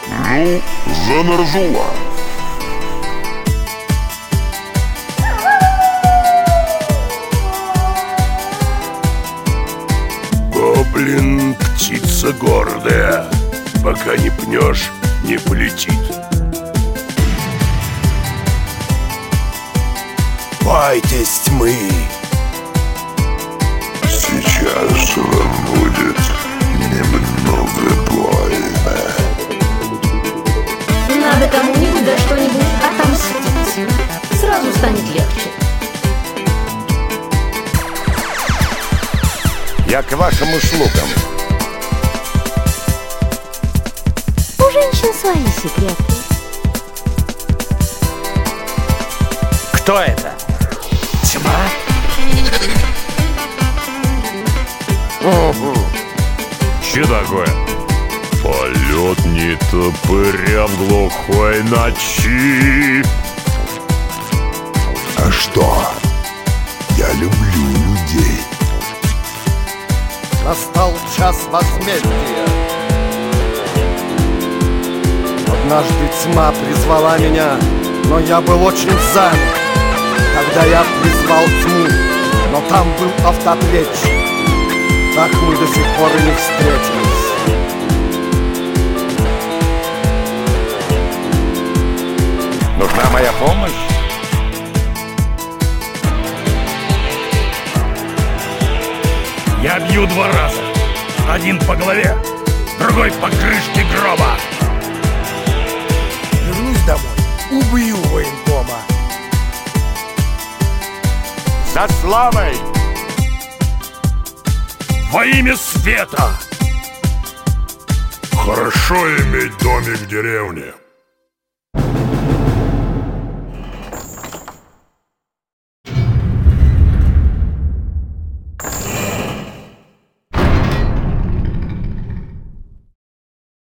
Ну, за Нарзула. Гоблин, птица гордая, пока не пнешь, не полетит. Бойтесь тьмы. Сейчас вам будет немного больно. Надо кому-нибудь за что-нибудь отомстить. Сразу станет легче. Я к вашим услугам. У женщин свои секреты. Кто это? Тьма? Че такое? Полет нетопыря в глухой ночи. А что? Я люблю людей. Настал час возмездия. Однажды тьма призвала меня, но я был очень занят, когда я призвал тьму, но там был автоответчик. Так мы до сих пор и не встретились. Нужна моя помощь? Я бью 2 раза. Один по голове, другой по крышке гроба. Вернусь домой, убью военкома. За славой! Во имя света! Хорошо иметь домик в деревне.